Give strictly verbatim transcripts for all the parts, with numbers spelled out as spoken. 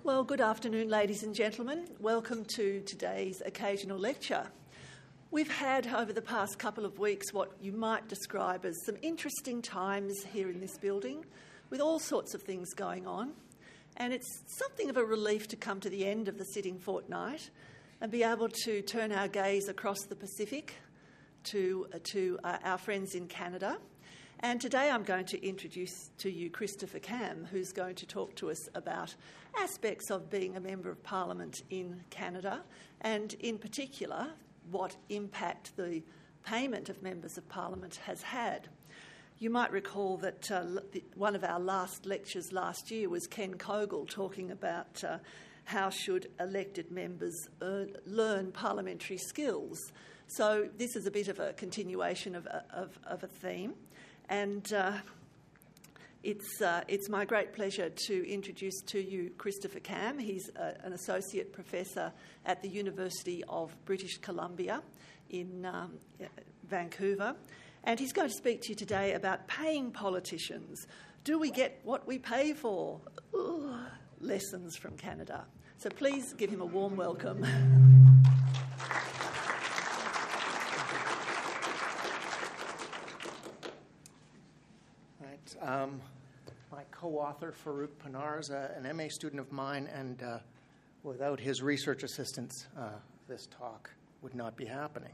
Well, good afternoon, ladies and gentlemen. Welcome to today's occasional lecture. We've had, over the past couple of weeks, what you might describe as some interesting times here in this building, with all sorts of things going on. And it's something of a relief to come to the end of the sitting fortnight and be able to turn our gaze across the Pacific to, uh, to uh, our friends in Canada. And today I'm going to introduce to you Christopher Cam, who's going to talk to us about aspects of being a Member of Parliament in Canada, and in particular, what impact the payment of Members of Parliament has had. You might recall that uh, one of our last lectures last year was Ken Kogel talking about uh, how should elected members earn, learn parliamentary skills. So this is a bit of a continuation of, of, of a theme. And uh, it's, uh, it's my great pleasure to introduce to you Christopher Cam. He's uh, an associate professor at the University of British Columbia in um, Vancouver. And he's going to speak to you today about paying politicians. Do we get what we pay for? Ugh, lessons from Canada. So please give him a warm welcome. Um, my co-author, Farooq Panar, is uh, an M A student of mine, and uh, without his research assistance, uh, this talk would not be happening.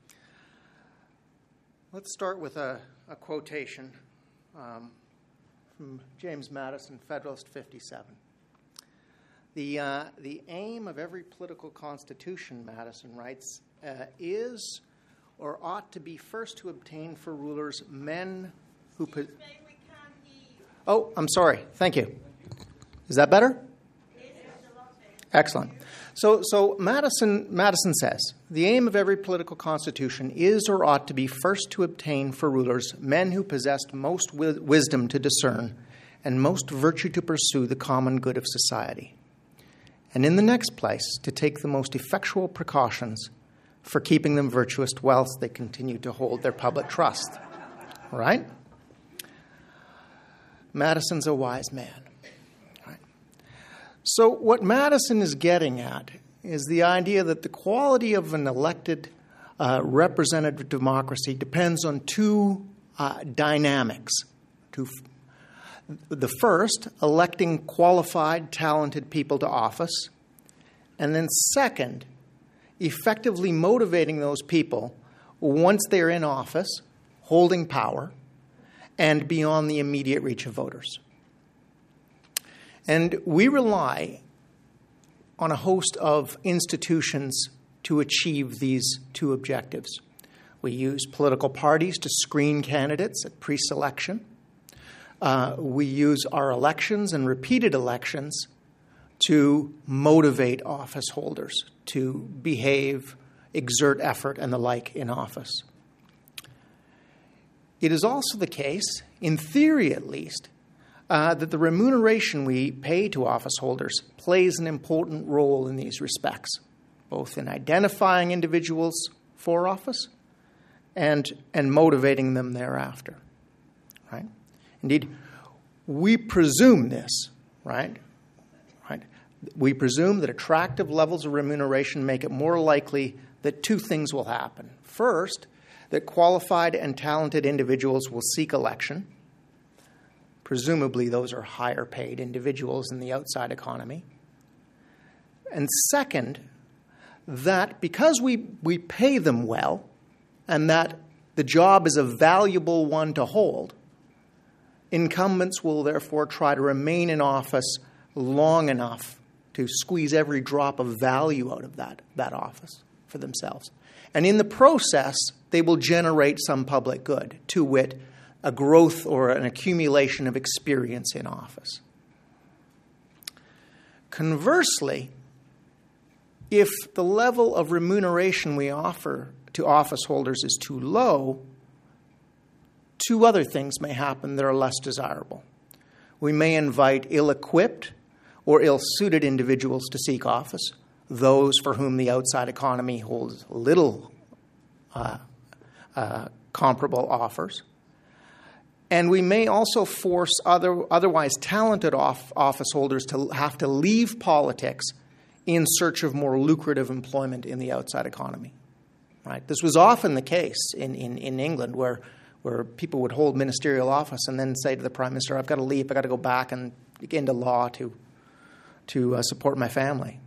Let's start with a, a quotation um, from James Madison, Federalist fifty-seven. The, uh, the aim of every political constitution, Madison writes, uh, is or ought to be first to obtain for rulers men who... Po- Oh, I'm sorry. Thank you. Is that better? Excellent. So, so Madison, Madison says, the aim of every political constitution is or ought to be first to obtain for rulers men who possessed most wi- wisdom to discern and most virtue to pursue the common good of society. And in the next place, to take the most effectual precautions for keeping them virtuous whilst they continue to hold their public trust. All right? Madison's a wise man. Right. So what Madison is getting at is the idea that the quality of an elected uh, representative democracy depends on two uh, dynamics. Two f- the first, electing qualified, talented people to office. And then second, effectively motivating those people once they're in office, holding power, and beyond the immediate reach of voters. And we rely on a host of institutions to achieve these two objectives. We use political parties to screen candidates at pre-selection. Uh, we use our elections and repeated elections to motivate office holders to behave, exert effort, and the like in office. It is also the case, in theory at least, uh, that the remuneration we pay to office holders plays an important role in these respects, both in identifying individuals for office and, and motivating them thereafter. Right? Indeed, we presume this, right? Right? We presume that attractive levels of remuneration make it more likely that two things will happen. First, that qualified and talented individuals will seek election. Presumably, those are higher paid individuals in the outside economy. And second, that because we, we pay them well and that the job is a valuable one to hold, incumbents will therefore try to remain in office long enough to squeeze every drop of value out of that, that office for themselves. And in the process, they will generate some public good, to wit, a growth or an accumulation of experience in office. Conversely, if the level of remuneration we offer to office holders is too low, two other things may happen that are less desirable. We may invite ill-equipped or ill-suited individuals to seek office, those for whom the outside economy holds little uh, uh, comparable offers. And we may also force other, otherwise talented off, office holders to have to leave politics in search of more lucrative employment in the outside economy. Right? This was often the case in, in, in England, where where people would hold ministerial office and then say to the Prime Minister, I've got to leave, I've got to go back and get into law to, to uh, support my family.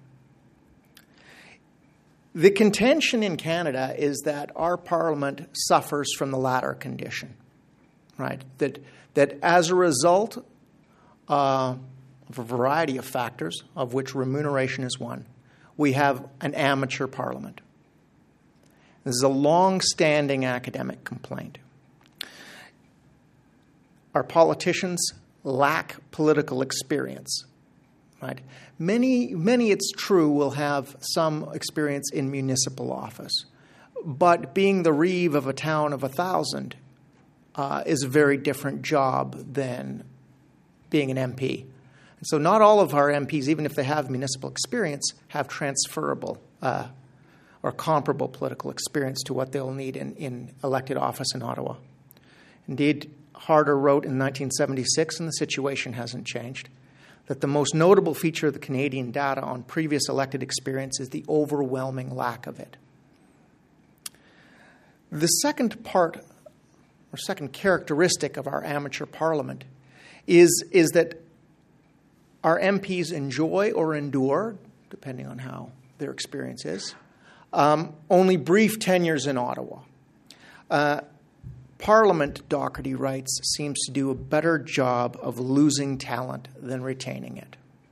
The contention in Canada is that our Parliament suffers from the latter condition, right? That, that as a result uh, of a variety of factors, of which remuneration is one, we have an amateur Parliament. This is a long-standing academic complaint. Our politicians lack political experience, right? Many, many, it's true, will have some experience in municipal office, but being the reeve of a town of a thousand uh, is a very different job than being an M P. And so not all of our M Ps, even if they have municipal experience, have transferable uh, or comparable political experience to what they'll need in, in elected office in Ottawa. Indeed, Harder wrote in nineteen seventy-six, and the situation hasn't changed, that the most notable feature of the Canadian data on previous elected experience is the overwhelming lack of it. The second part, or second characteristic of our amateur Parliament is, is that our M Ps enjoy or endure, depending on how their experience is, um, only brief tenures in Ottawa. Uh, Parliament, Docherty writes, seems to do a better job of losing talent than retaining it.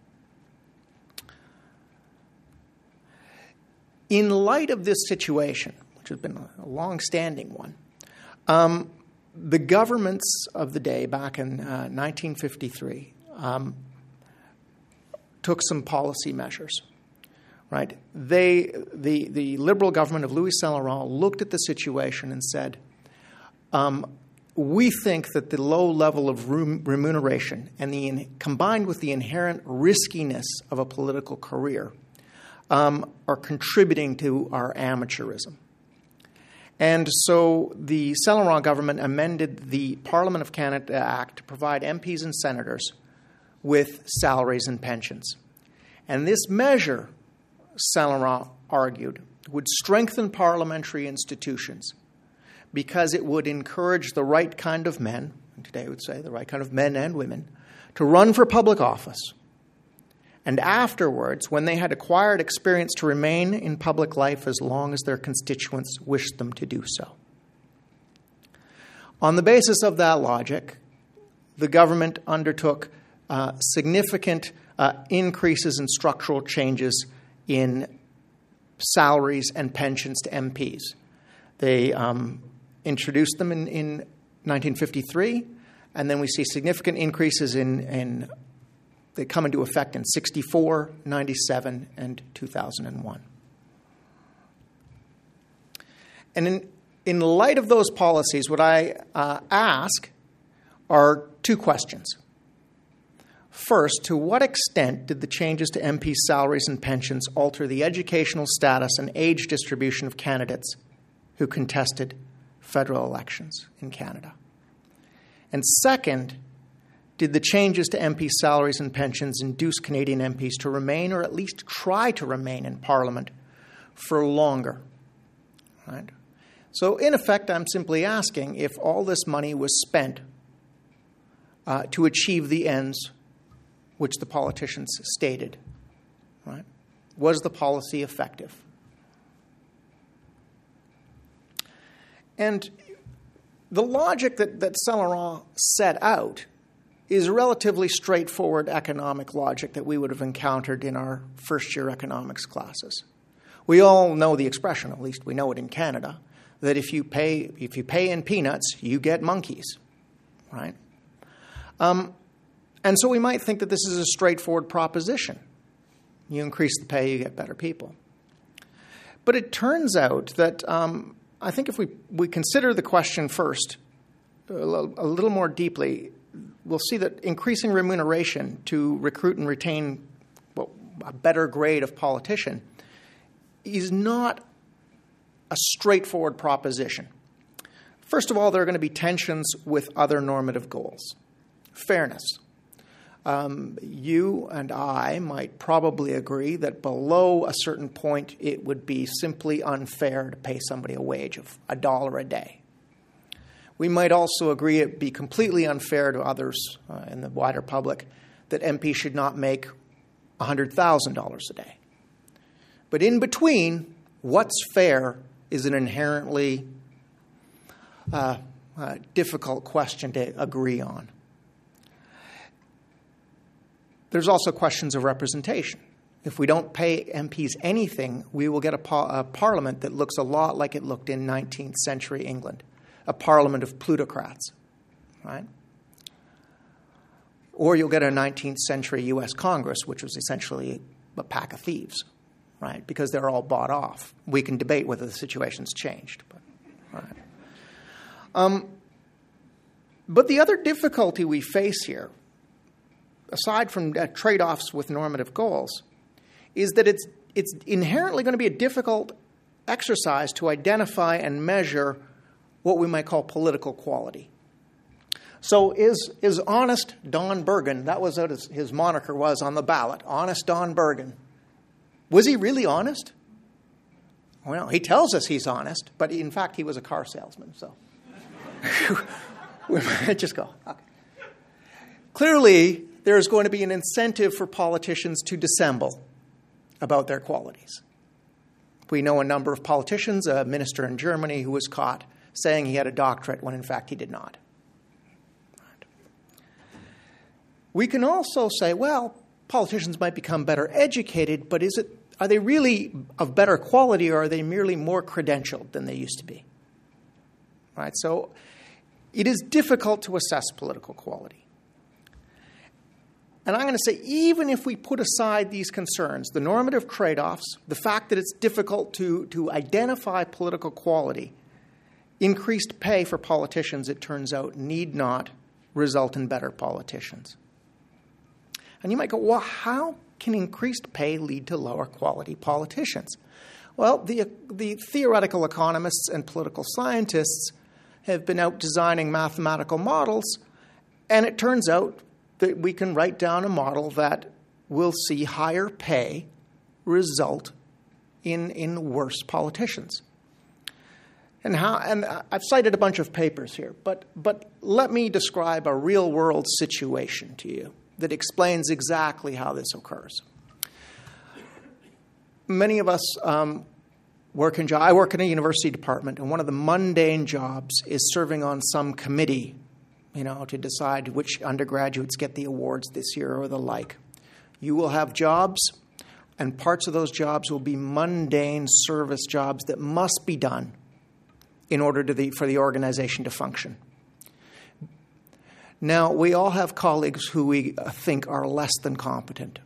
In light of this situation, which has been a long-standing one, um, the governments of the day back in uh, nineteen fifty-three um, took some policy measures. Right? They, the, the Liberal government of Louis Saint-Laurent looked at the situation and said, Um, we think that the low level of remuneration and the in, combined with the inherent riskiness of a political career um, are contributing to our amateurism. And so the Saint-Laurent government amended the Parliament of Canada Act to provide M Ps and senators with salaries and pensions. And this measure, Saint-Laurent argued, would strengthen parliamentary institutions, because it would encourage the right kind of men, and today I would say the right kind of men and women, to run for public office. And afterwards, when they had acquired experience, to remain in public life as long as their constituents wished them to do so. On the basis of that logic, the government undertook uh, significant uh, increases and structural changes in salaries and pensions to M Ps. They um, introduced them in, in nineteen fifty-three, and then we see significant increases in, in they come into effect in sixty-four, ninety-seven, and two thousand one. And in, in light of those policies, what I uh, ask are two questions. First, to what extent did the changes to M P salaries and pensions alter the educational status and age distribution of candidates who contested federal elections in Canada? And second, did the changes to M P salaries and pensions induce Canadian M Ps to remain, or at least try to remain, in Parliament for longer? Right? So in effect, I'm simply asking if all this money was spent uh, to achieve the ends which the politicians stated. Right? Was the policy effective? And the logic that, that Saint-Laurent set out is a relatively straightforward economic logic that we would have encountered in our first-year economics classes. We all know the expression, at least we know it in Canada, that if you pay if you pay in peanuts, you get monkeys, right? Um, and so we might think that this is a straightforward proposition. You increase the pay, you get better people. But it turns out that um, I think if we, we consider the question first a little, a little more deeply, we'll see that increasing remuneration to recruit and retain well, a better grade of politician is not a straightforward proposition. First of all, there are going to be tensions with other normative goals. Fairness. Um, you and I might probably agree that below a certain point, it would be simply unfair to pay somebody a wage of a dollar a day. We might also agree it would be completely unfair to others uh, in the wider public that M Ps should not make one hundred thousand dollars a day. But in between, what's fair is an inherently uh, uh, difficult question to agree on. There's also questions of representation. If we don't pay M Ps anything, we will get a, par- a parliament that looks a lot like it looked in nineteenth century England, a parliament of plutocrats, right? Or you'll get a nineteenth century U S Congress, which was essentially a pack of thieves, right? Because they're all bought off. We can debate whether the situation's changed, but right. Um, but the other difficulty we face here, aside from uh, trade-offs with normative goals, is that it's it's inherently going to be a difficult exercise to identify and measure what we might call political quality. So is is honest Don Bergen, that was what his, his moniker was on the ballot, honest Don Bergen. Was he really honest? Well, he tells us he's honest, but in fact he was a car salesman, so we might just go, okay. Clearly, there's going to be an incentive for politicians to dissemble about their qualities. We know a number of politicians, a minister in Germany who was caught saying he had a doctorate when in fact he did not. We can also say, well, politicians might become better educated, but is it, are they really of better quality, or are they merely more credentialed than they used to be? Right? So it is difficult to assess political quality. And I'm going to say, even if we put aside these concerns, the normative trade-offs, the fact that it's difficult to, to identify political quality, increased pay for politicians, it turns out, need not result in better politicians. And you might go, well, how can increased pay lead to lower quality politicians? Well, the, the theoretical economists and political scientists have been out designing mathematical models, and it turns out that we can write down a model that will see higher pay result in, in worse politicians. And how? And I've cited a bunch of papers here, but, but let me describe a real-world situation to you that explains exactly how this occurs. Many of us um, work in, I work in a university department, and one of the mundane jobs is serving on some committee, you know, to decide which undergraduates get the awards this year or the like. You will have jobs, and parts of those jobs will be mundane service jobs that must be done in order to the, for the organization to function. Now, we all have colleagues who we think are less than competent.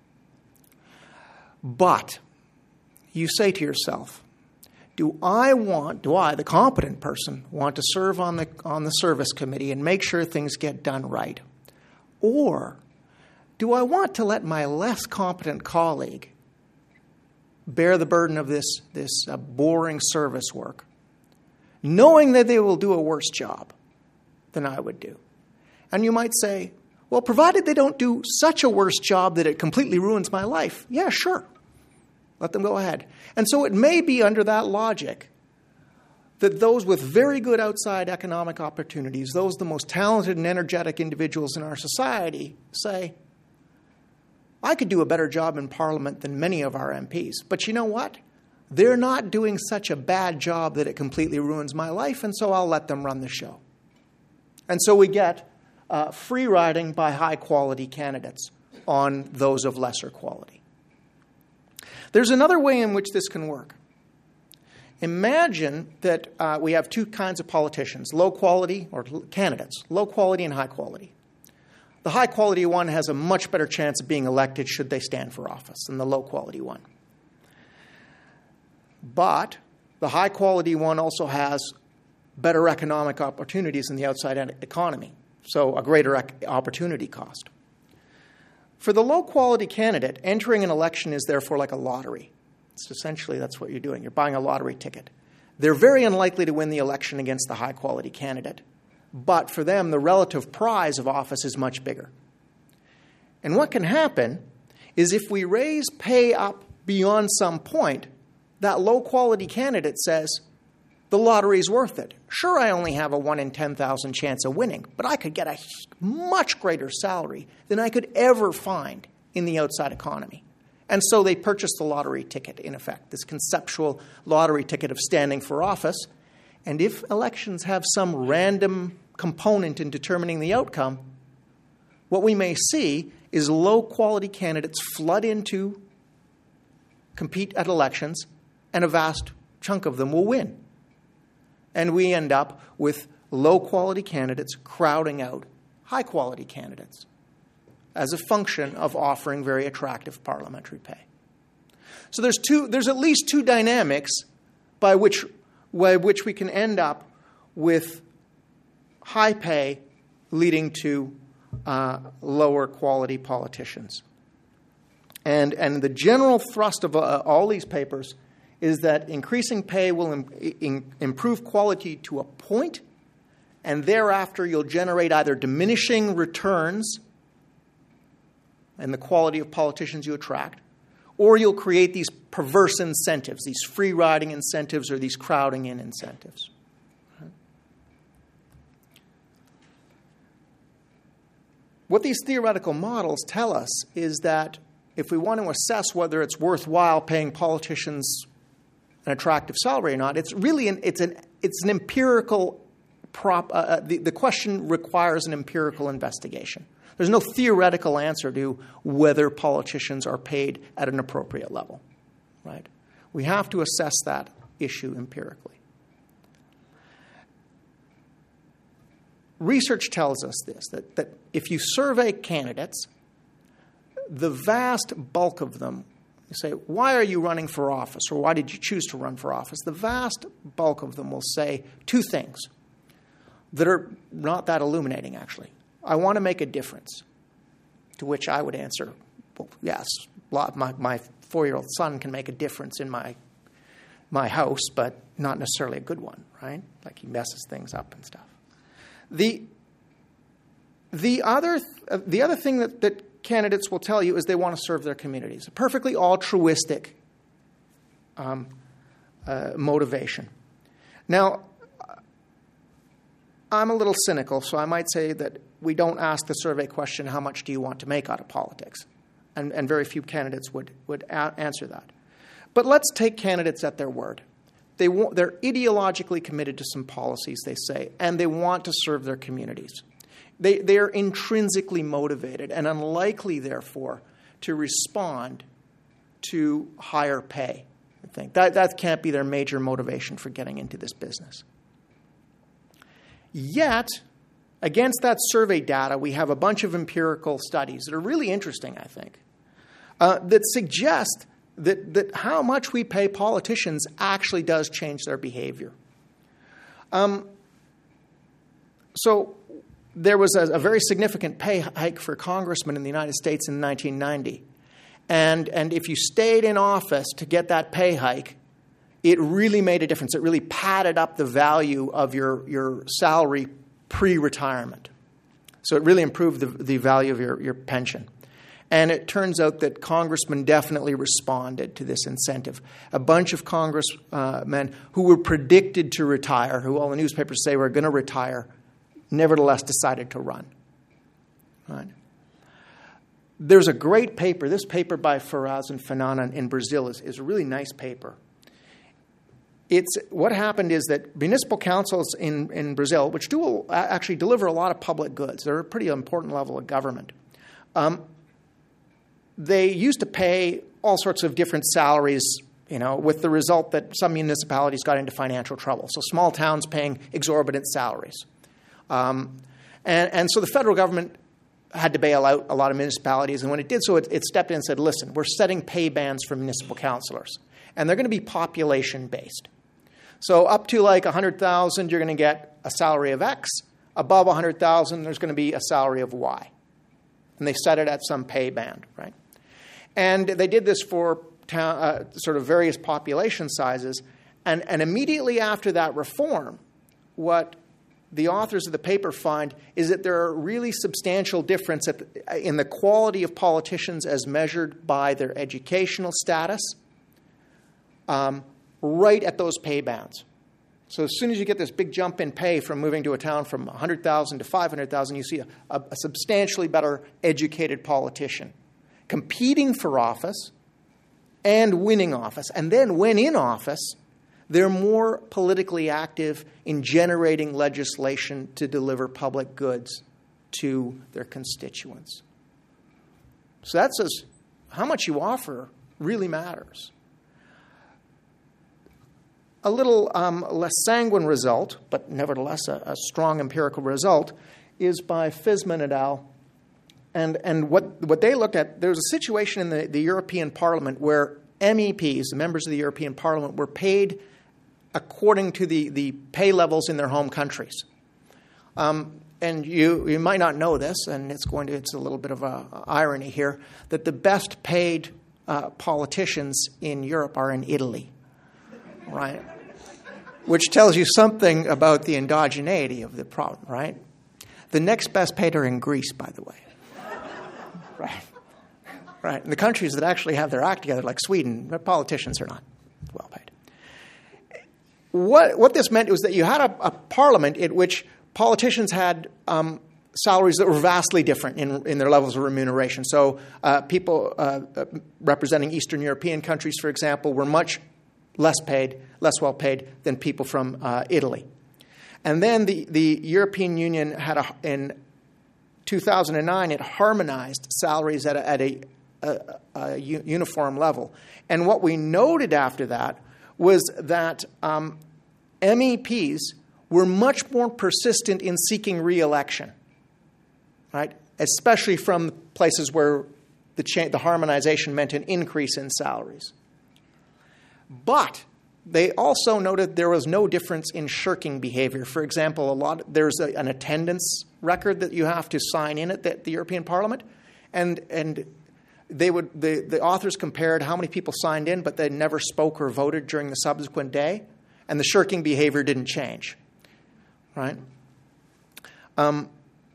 But you say to yourself, do I want, do I, the competent person, want to serve on the on the service committee and make sure things get done right? Or do I want to let my less competent colleague bear the burden of this, this uh, boring service work, knowing that they will do a worse job than I would do? And you might say, well, provided they don't do such a worse job that it completely ruins my life, yeah, sure. Let them go ahead. And so it may be under that logic that those with very good outside economic opportunities, those the most talented and energetic individuals in our society, say, I could do a better job in Parliament than many of our M Ps. But you know what? They're not doing such a bad job that it completely ruins my life, and so I'll let them run the show. And so we get uh, free riding by high-quality candidates on those of lesser quality. There's another way in which this can work. Imagine that uh, we have two kinds of politicians, low quality, or candidates, low quality and high quality. The high quality one has a much better chance of being elected should they stand for office than the low quality one. But the high quality one also has better economic opportunities in the outside economy, so a greater ec- opportunity cost. For the low-quality candidate, entering an election is therefore like a lottery. It's essentially, that's what you're doing. You're buying a lottery ticket. they're very unlikely to win the election against the high-quality candidate. But for them, the relative prize of office is much bigger. And what can happen is if we raise pay up beyond some point, that low-quality candidate says, the lottery's worth it. Sure, I only have a one in ten thousand chance of winning, but I could get a much greater salary than I could ever find in the outside economy. And so they purchase the lottery ticket, in effect, this conceptual lottery ticket of standing for office. And if elections have some random component in determining the outcome, what we may see is low-quality candidates flood into, compete at elections, and a vast chunk of them will win. And we end up with low-quality candidates crowding out high-quality candidates as a function of offering very attractive parliamentary pay. So there's two. There's at least two dynamics by which, by which we can end up with high pay leading to uh, lower quality politicians. And, and the general thrust of uh, all these papers is that increasing pay will im- in- improve quality to a point, and thereafter you'll generate either diminishing returns and the quality of politicians you attract, or you'll create these perverse incentives, these free-riding incentives or these crowding-in incentives. What these theoretical models tell us is that if we want to assess whether it's worthwhile paying politicians an attractive salary or not, it's really an, it's an it's an empirical prop. Uh, the, the question requires an empirical investigation. There's no theoretical answer to whether politicians are paid at an appropriate level, right? We have to assess that issue empirically. Research tells us this, that, that if you survey candidates, the vast bulk of them, you say, why are you running for office, or why did you choose to run for office? The vast bulk of them will say two things that are not that illuminating, actually. I want to make a difference, to which I would answer, well, yes, my, my four-year-old son can make a difference in my my house, but not necessarily a good one, right? Like he messes things up and stuff. The the other th- the other thing that, that candidates will tell you is they want to serve their communities. A perfectly altruistic um, uh, motivation. Now, I'm a little cynical, so I might say that we don't ask the survey question, how much do you want to make out of politics? And, and very few candidates would, would a- answer that. But let's take candidates at their word. They wa- they're ideologically committed to some policies, they say, and they want to serve their communities. They, they're intrinsically motivated and unlikely, therefore, to respond to higher pay, I think. That, that can't be their major motivation for getting into this business. Yet, against that survey data, we have a bunch of empirical studies that are really interesting, I think, uh, that suggest that, that how much we pay politicians actually does change their behavior. Um, so there was a, a very significant pay hike for congressmen in the United States in nineteen ninety. And, and if you stayed in office to get that pay hike, it really made a difference. It really padded up the value of your, your salary pre-retirement. So it really improved the, the value of your, your pension. And it turns out that congressmen definitely responded to this incentive. A bunch of congressmen uh, who were predicted to retire, who all the newspapers say were going to retire, nevertheless decided to run. Right? There's a great paper. This paper by Ferraz and Fanana in Brazil is, is a really nice paper. It's what happened is that municipal councils in, in Brazil, which do actually deliver a lot of public goods, they're a pretty important level of government. Um, they used to pay all sorts of different salaries, you know, with the result that some municipalities got into financial trouble. So small towns paying exorbitant salaries. Um, and, and so the federal government had to bail out a lot of municipalities. And when it did so, it, it stepped in and said, listen, we're setting pay bands for municipal councilors. And they're going to be population-based. So up to like one hundred thousand dollars, you're going to get a salary of X. Above one hundred thousand dollars, there's going to be a salary of Y. And they set it at some pay band, right? And they did this for town, uh, sort of various population sizes. And, and immediately after that reform, what the authors of the paper find is that there are really substantial difference at the, in the quality of politicians as measured by their educational status, um, right at those pay bands. So as soon as you get this big jump in pay from moving to a town from one hundred thousand to five hundred thousand, you see a, a, a substantially better educated politician competing for office and winning office. And then when in office, they're more politically active in generating legislation to deliver public goods to their constituents. So that says how much you offer really matters. A little um, less sanguine result, but nevertheless a, a strong empirical result, is by Fisman et al. And, and what, what they looked at, there was a situation in the, the European Parliament where M E Ps, the members of the European Parliament, were paid according to the, the pay levels in their home countries. Um, and you, you might not know this, and it's going to it's a little bit of a, a irony here, that the best paid uh, politicians in Europe are in Italy, right? Which tells you something about the endogeneity of the problem, right? The next best paid are in Greece, by the way. Right. Right. And the countries that actually have their act together, like Sweden, their politicians are not well paid. What, what this meant was that you had a, a parliament in which politicians had um, salaries that were vastly different in, in their levels of remuneration. So uh, people uh, uh, representing Eastern European countries, for example, were much less paid, less well paid than people from uh, Italy. And then the, the European Union had a, in two thousand nine, it harmonized salaries at a, at a, a, a uniform level. And what we noted after that was that um, M E Ps were much more persistent in seeking re-election, right? Especially from places where the, cha- the harmonization meant an increase in salaries. But they also noted there was no difference in shirking behavior. For example, a lot there's a, an attendance record that you have to sign in at the, the European Parliament, and and they would the, the authors compared how many people signed in, but they never spoke or voted during the subsequent day, and the shirking behavior didn't change, right? Um,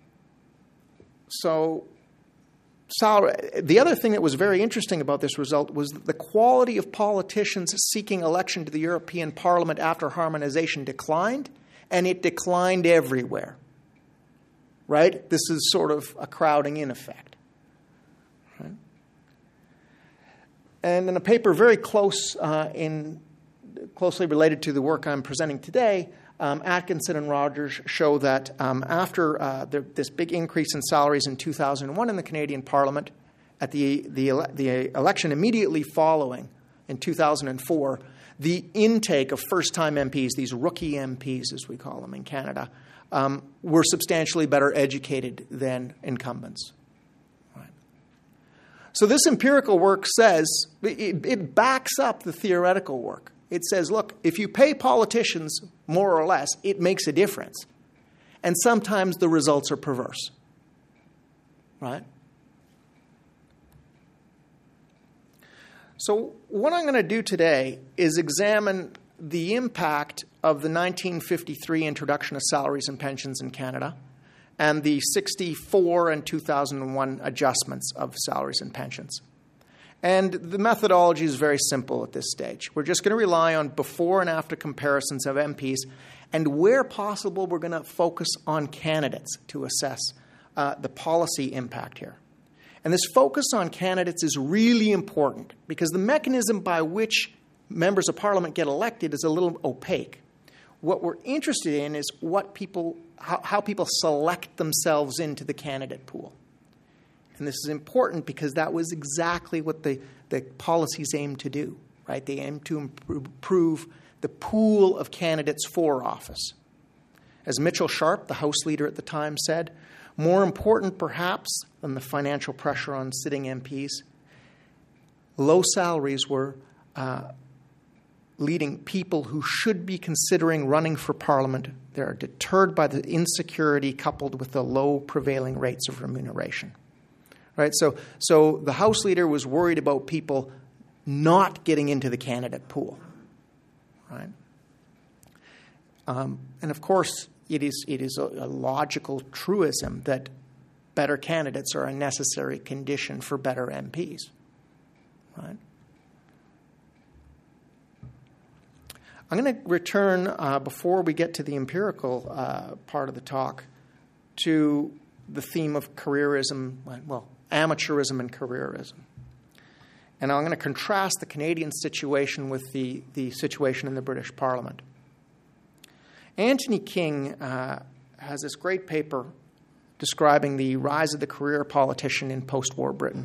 so. The other thing that was very interesting about this result was that the quality of politicians seeking election to the European Parliament after harmonization declined, and it declined everywhere. Right? This is sort of a crowding in effect. Right? And in a paper very close, uh, in closely related to the work I'm presenting today, Um, Atkinson and Rogers show that um, after uh, the, this big increase in salaries in two thousand one in the Canadian Parliament, at the, the, ele- the election immediately following in two thousand four, the intake of first-time M Ps, these rookie M Ps as we call them in Canada, um, were substantially better educated than incumbents. Right. So this empirical work says, it, it backs up the theoretical work. It says, look, if you pay politicians more or less, it makes a difference. And sometimes the results are perverse. Right? So what I'm going to do today is examine the impact of the nineteen fifty-three introduction of salaries and pensions in Canada and the sixty-four and two thousand one adjustments of salaries and pensions. And the methodology is very simple at this stage. We're just going to rely on before and after comparisons of M Ps, and where possible, we're going to focus on candidates to assess uh, the policy impact here. And this focus on candidates is really important because the mechanism by which members of Parliament get elected is a little opaque. What we're interested in is what people, how, how people select themselves into the candidate pool. And this is important because that was exactly what the, the policies aimed to do, right? They aimed to improve the pool of candidates for office. As Mitchell Sharp, the House leader at the time, said, more important perhaps than the financial pressure on sitting M Ps, low salaries were uh, leading people who should be considering running for Parliament. They are deterred by the insecurity coupled with the low prevailing rates of remuneration. Right, so so the House leader was worried about people not getting into the candidate pool. Right? Um, and of course, it is, it is a, a logical truism that better candidates are a necessary condition for better M Ps. Right? I'm going to return, uh, before we get to the empirical uh, part of the talk, to the theme of careerism, well, amateurism and careerism. And I'm going to contrast the Canadian situation with the, the situation in the British Parliament. Anthony King uh, has this great paper describing the rise of the career politician in post-war Britain.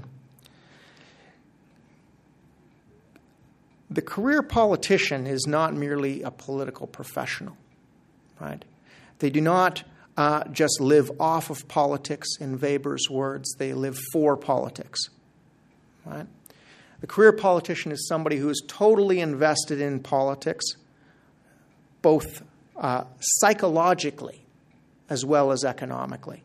The career politician is not merely a political professional, right? They do not uh, just live off of politics, in Weber's words. They live for politics, right? The career politician is somebody who is totally invested in politics, both uh, psychologically as well as economically.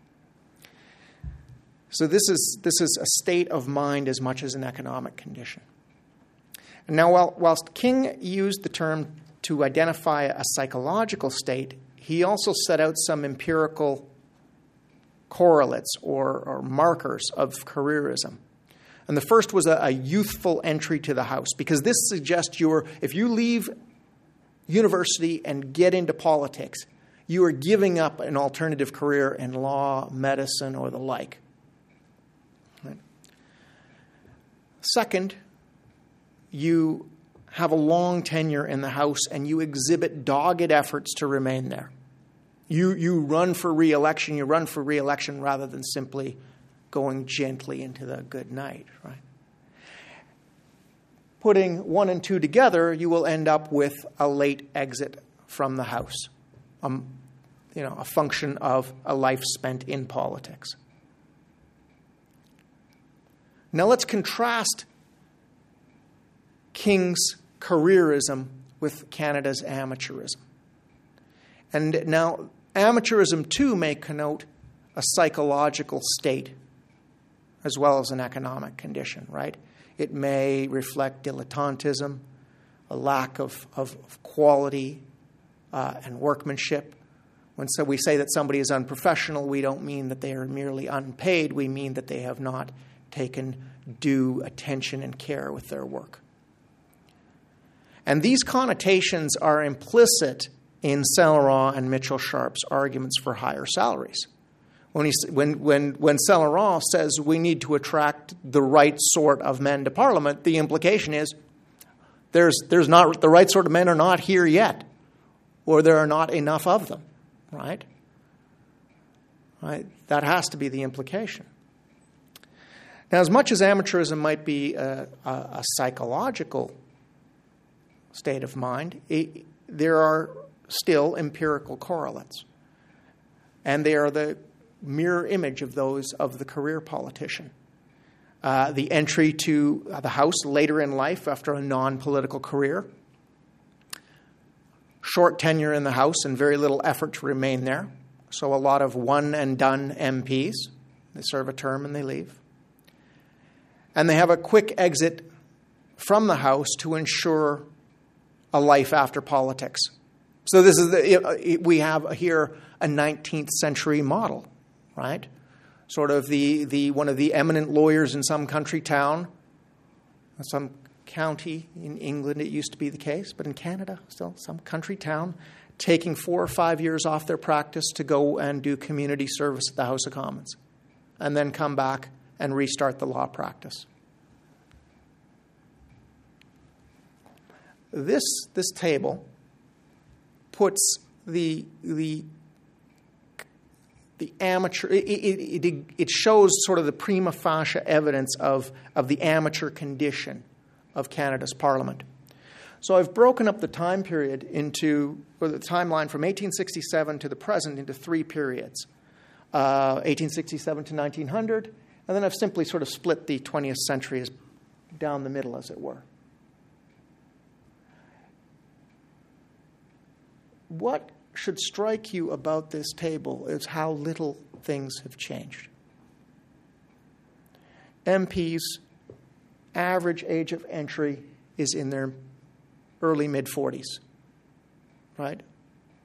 So this is, this is a state of mind as much as an economic condition. And now, while, whilst King used the term to identify a psychological state, he also set out some empirical correlates or, or markers of careerism. And the first was a, a youthful entry to the House, because this suggests you're, if you leave university and get into politics, you are giving up an alternative career in law, medicine, or the like. Right. Second, you have a long tenure in the House and you exhibit dogged efforts to remain there. You, you run for re-election, you run for re-election rather than simply going gently into the good night, right? Putting one and two together, you will end up with a late exit from the House, um, you know, a function of a life spent in politics. Now let's contrast King's careerism with Canada's amateurism. And now, amateurism too may connote a psychological state as well as an economic condition, right? It may reflect dilettantism, a lack of, of, of quality uh, and workmanship. When so we say that somebody is unprofessional, we don't mean that they are merely unpaid. We mean that they have not taken due attention and care with their work. And these connotations are implicit in Saint-Laurent and Mitchell Sharp's arguments for higher salaries. When, he, when, when, when Saint-Laurent says we need to attract the right sort of men to Parliament, the implication is there's, there's not, the right sort of men are not here yet, or there are not enough of them, right? Right? That has to be the implication. Now, as much as amateurism might be a, a, a psychological state of mind, it, there are still empirical correlates. And they are the mirror image of those of the career politician. Uh, the entry to the House later in life after a non-political career, short tenure in the House and very little effort to remain there. So a lot of one-and-done M Ps. They serve a term and they leave. And they have a quick exit from the House to ensure a life after politics. So this is the, we have here a nineteenth century model, right? Sort of the, the one of the eminent lawyers in some country town, some county in England it used to be the case, but in Canada still some country town, taking four or five years off their practice to go and do community service at the House of Commons, and then come back and restart the law practice. This this table puts the the the amateur. It, it, it, it shows sort of the prima facie evidence of of the amateur condition of Canada's Parliament. So I've broken up the time period into, or the timeline from eighteen sixty-seven to the present into three periods, uh, eighteen sixty-seven to nineteen hundred, and then I've simply sort of split the twentieth century as down the middle, as it were. What should strike you about this table is how little things have changed. M Ps' average age of entry is in their early mid-forties, right?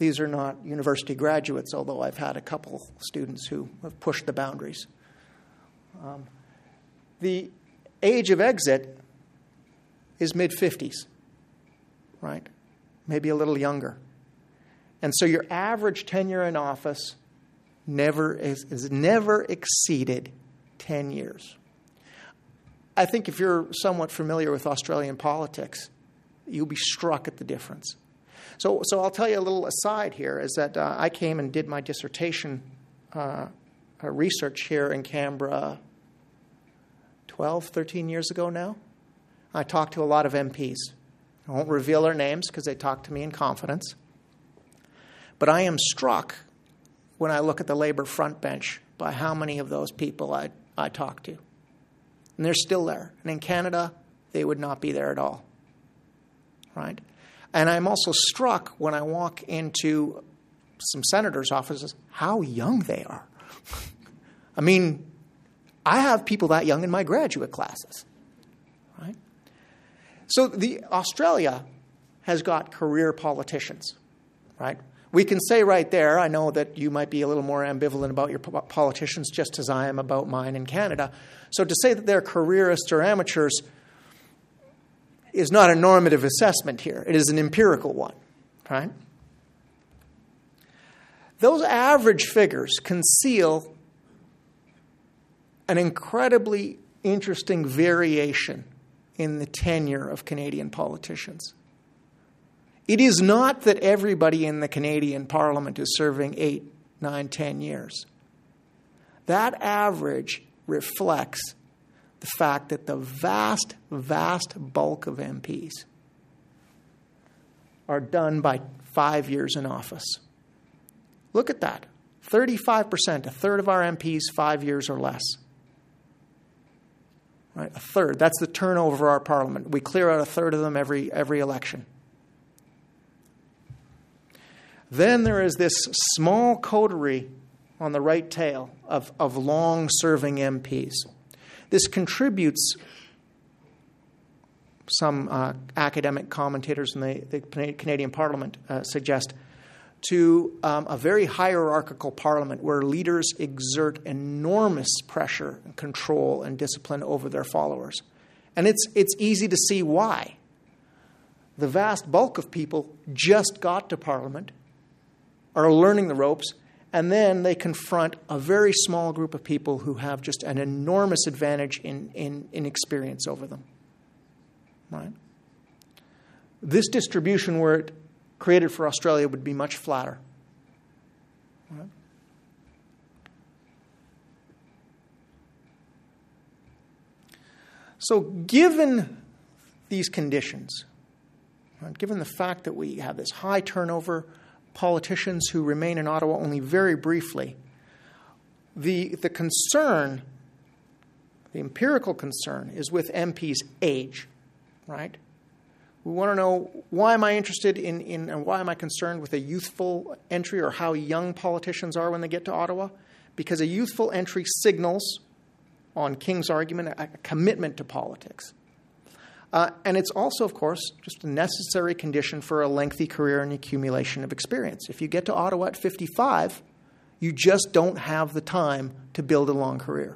These are not university graduates, although I've had a couple students who have pushed the boundaries. Um, the age of exit is mid-fifties, right? Maybe a little younger. And so your average tenure in office never is, is never exceeded ten years. I think if you're somewhat familiar with Australian politics, you'll be struck at the difference. So, so I'll tell you a little aside here, is that uh, I came and did my dissertation uh, uh, research here in Canberra twelve, thirteen years ago now. I talked to a lot of M Ps. I won't reveal their names because they talk to me in confidence. But I am struck when I look at the Labour front bench by how many of those people I, I talk to. And they're still there. And in Canada, they would not be there at all. Right? And I'm also struck when I walk into some senators' offices how young they are. I mean, I have people that young in my graduate classes. Right? So the Australia has got career politicians. Right? We can say right there, I know that you might be a little more ambivalent about your politicians just as I am about mine in Canada. So to say that they're careerists or amateurs is not a normative assessment here. It is an empirical one, right? Those average figures conceal an incredibly interesting variation in the tenure of Canadian politicians. It is not that everybody in the Canadian Parliament is serving eight, nine, ten years. That average reflects the fact that the vast, vast bulk of M Ps are done by five years in office. Look at that. thirty-five percent, a third of our M Ps, five years or less. Right? A third. That's the turnover of our Parliament. We clear out a third of them every, every election. Then there is this small coterie on the right tail of, of long-serving M Ps. This contributes, some uh, academic commentators in the, the Canadian Parliament uh, suggest, to um, a very hierarchical parliament where leaders exert enormous pressure and control and discipline over their followers. And it's, it's easy to see why. The vast bulk of people just got to Parliament, are learning the ropes, and then they confront a very small group of people who have just an enormous advantage in, in, in experience over them. Right? This distribution, were it created for Australia, would be much flatter. Right? So given these conditions, right, given the fact that we have this high turnover, politicians who remain in Ottawa only very briefly, the, the concern, the empirical concern, is with M Ps' age, right? We want to know, why am I interested in, in and why am I concerned with a youthful entry, or how young politicians are when they get to Ottawa? Because a youthful entry signals, on King's argument, a, a commitment to politics. Uh, and it's also, of course, just a necessary condition for a lengthy career and accumulation of experience. If you get to Ottawa at fifty-five, you just don't have the time to build a long career.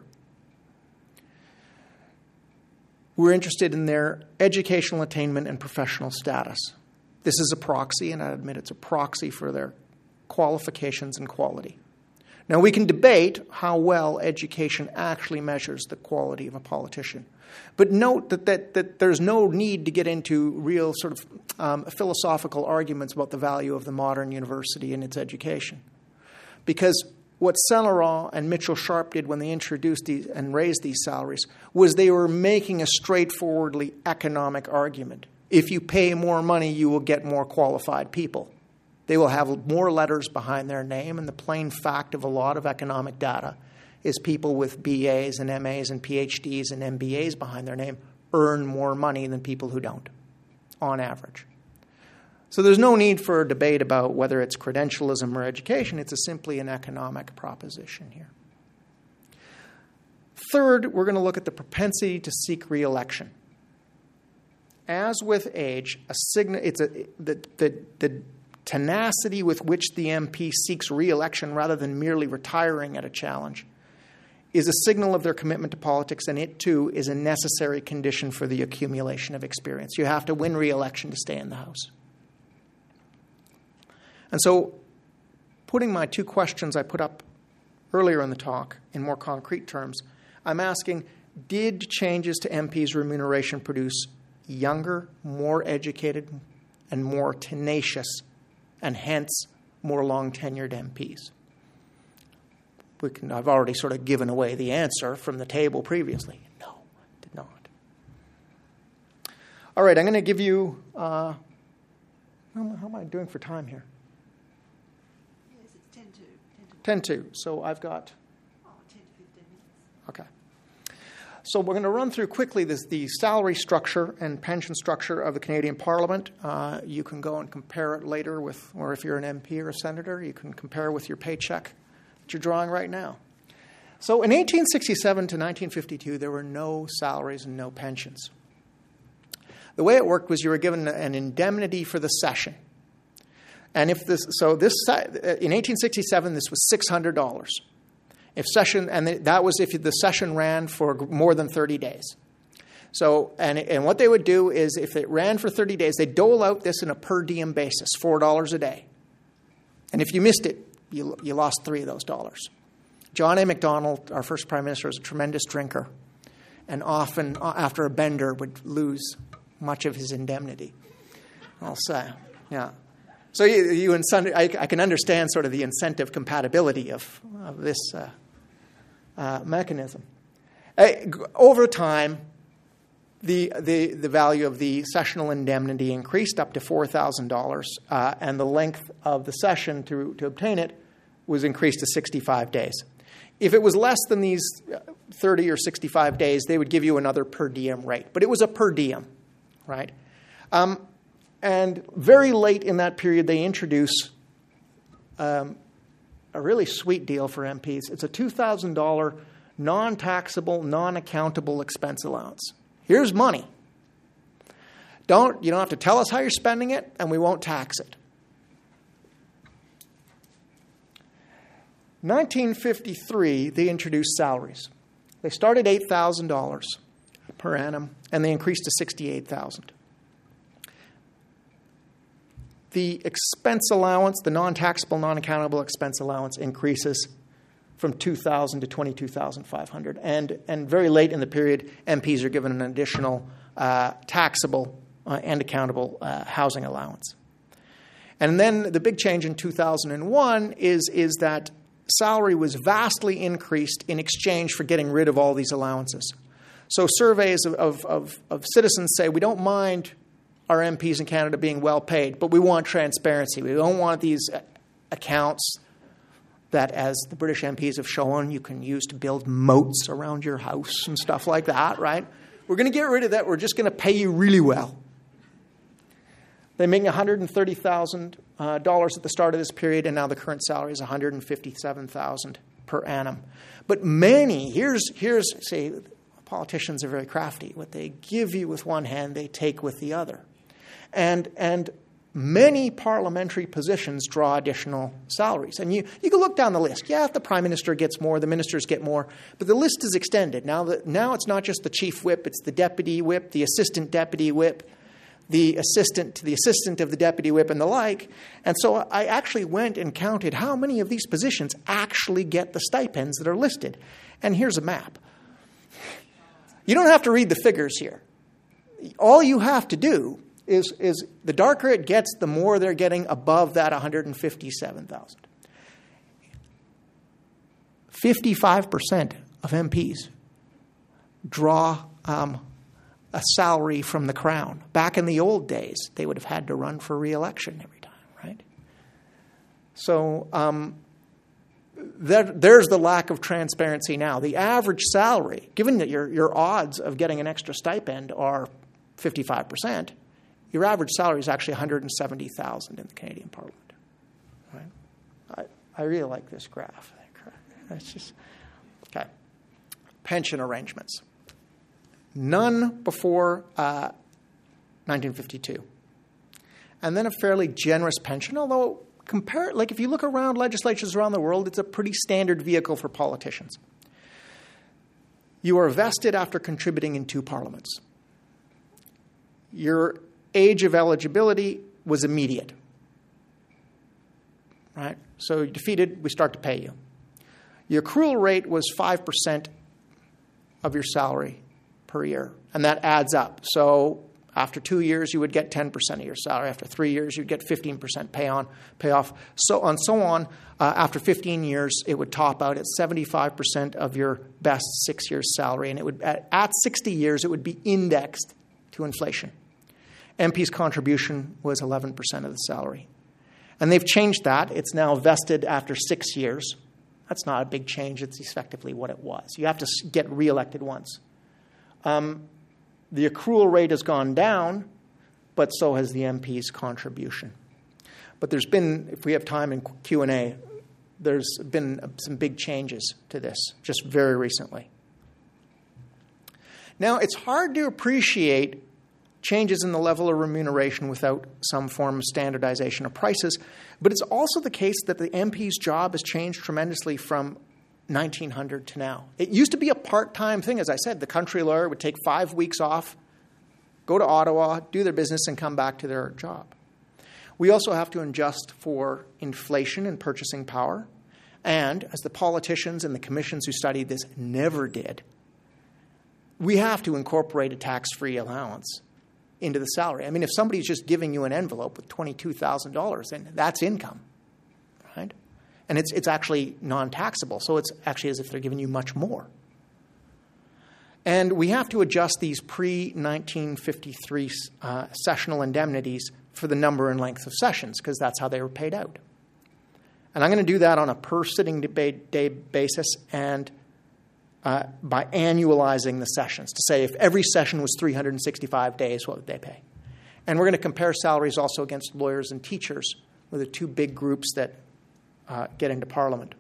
We're interested in their educational attainment and professional status. This is a proxy, and I admit it's a proxy for their qualifications and quality. Now, we can debate how well education actually measures the quality of a politician. But note that, that, that there's no need to get into real sort of um, philosophical arguments about the value of the modern university and its education. Because what Saint-Laurent and Mitchell Sharp did when they introduced these and raised these salaries was they were making a straightforwardly economic argument. If you pay more money, you will get more qualified people. They will have more letters behind their name, and the plain fact of a lot of economic data is people with B As and M As and P H Ds and M B As behind their name earn more money than people who don't, on average. So there's no need for a debate about whether it's credentialism or education. It's a simply an economic proposition here. Third, we're going to look at the propensity to seek re-election. As with age, a sign- it's a, the, the, the tenacity with which the M P seeks re-election rather than merely retiring at a challenge is a signal of their commitment to politics, and it, too, is a necessary condition for the accumulation of experience. You have to win re-election to stay in the House. And so, putting my two questions I put up earlier in the talk in more concrete terms, I'm asking, did changes to M Ps' remuneration produce younger, more educated, and more tenacious, and hence more long-tenured M Ps? We can, I've already sort of given away the answer from the table previously. No, it did not. All right, I'm going to give you, uh, how, how am I doing for time here? Yes, it's ten to. ten to, so I've got... Oh, ten to fifteen minutes. Okay. So we're going to run through quickly this, the salary structure and pension structure of the Canadian Parliament. Uh, you can go and compare it later with, or if you're an M P or a senator, you can compare with your paycheck that you're drawing right now. So in eighteen sixty-seven to nineteen fifty-two, there were no salaries and no pensions. The way it worked was you were given an indemnity for the session. And if this, so this, in eighteen sixty-seven, this was six hundred dollars. If session, and that was if the session ran for more than thirty days. So, and, and what they would do is if it ran for thirty days, they'd dole out this on a per diem basis, four dollars a day. And if you missed it, you, you lost three of those dollars. John A. Macdonald, our first prime minister, was a tremendous drinker, and often after a bender would lose much of his indemnity. I'll say, yeah. So you, you I, I can understand sort of the incentive compatibility of, of this uh, uh, mechanism. Uh, over time, the, the the value of the sessional indemnity increased up to four thousand dollars, uh, and the length of the session to, to obtain it was increased to sixty-five days. If it was less than these thirty or sixty-five days, they would give you another per diem rate. But it was a per diem, right? Um, and very late in that period, they introduce um, a really sweet deal for M Ps. It's a two thousand dollars non-taxable, non-accountable expense allowance. Here's money. Don't, you don't have to tell us how you're spending it, and we won't tax it. nineteen fifty-three, they introduced salaries. They started eight thousand dollars per annum, and they increased to sixty-eight thousand dollars. The expense allowance, the non-taxable, non-accountable expense allowance increases from two thousand dollars to twenty-two thousand five hundred dollars. And, and very late in the period, M Ps are given an additional uh, taxable uh, and accountable uh, housing allowance. And then the big change in two thousand one is, is that salary was vastly increased in exchange for getting rid of all these allowances. So surveys of, of, of, of citizens say, we don't mind our M Ps in Canada being well paid, but we want transparency. We don't want these accounts that, as the British M Ps have shown, you can use to build moats around your house and stuff like that, right? We're going to get rid of that. We're just going to pay you really well. They make one hundred thirty thousand dollars uh, at the start of this period, and now the current salary is one hundred fifty-seven thousand dollars per annum. But many, here's, here's, say, politicians are very crafty. What they give you with one hand, they take with the other. And, and many parliamentary positions draw additional salaries. And you, you can look down the list. Yeah, if the Prime Minister gets more, the ministers get more, but the list is extended. Now, the, now it's not just the Chief Whip, it's the Deputy Whip, the Assistant Deputy Whip, the assistant to the assistant of the Deputy Whip, and the like. And so I actually went and counted how many of these positions actually get the stipends that are listed. And here's a map. You don't have to read the figures here. All you have to do is, is the darker it gets, the more they're getting above that one hundred fifty-seven thousand. fifty-five percent of M Ps draw um, a salary from the Crown. Back in the old days, they would have had to run for re-election every time, right? So um, there, there's the lack of transparency now. The average salary, given that your, your odds of getting an extra stipend are fifty-five percent, your average salary is actually one hundred seventy thousand dollars in the Canadian Parliament. Right? I, I really like this graph. It's just, okay. Pension arrangements. None before uh, nineteen fifty-two. and then a fairly generous pension, although compare, like if you look around legislatures around the world, it's a pretty standard vehicle for politicians. You are vested after contributing in two parliaments. Your age of eligibility was immediate. Right? So you're defeated, we start to pay you. Your accrual rate was five percent of your salary per year, and that adds up. So after two years, you would get ten percent of your salary. After three years, you'd get fifteen percent pay on, pay off, so on, so on. Uh, after fifteen years, it would top out at seventy-five percent of your best six years' salary, and it would at, at sixty years, it would be indexed to inflation. M P's contribution was eleven percent of the salary. And they've changed that. It's now vested after six years. That's not a big change. It's effectively what it was. You have to get reelected once. Um, the accrual rate has gone down, but so has the M P's contribution. But there's been, if we have time in Q and A, there's been some big changes to this just very recently. Now, it's hard to appreciate changes in the level of remuneration without some form of standardization of prices. But it's also the case that the M P's job has changed tremendously from nineteen hundred to now. It used to be a part-time thing. As I said, the country lawyer would take five weeks off, go to Ottawa, do their business, and come back to their job. We also have to adjust for inflation and purchasing power. And as the politicians and the commissions who studied this never did, we have to incorporate a tax-free allowance into the salary. I mean, if somebody's just giving you an envelope with twenty-two thousand dollars, then that's income, right? And it's it's actually non-taxable, so it's actually as if they're giving you much more. And we have to adjust these pre nineteen fifty-three uh, sessional indemnities for the number and length of sessions, because that's how they were paid out. And I'm going to do that on a per-sitting day basis and Uh, by annualizing the sessions, to say if every session was three hundred sixty-five days, what would they pay? And we're going to compare salaries also against lawyers and teachers, who are the two big groups that uh, get into Parliament.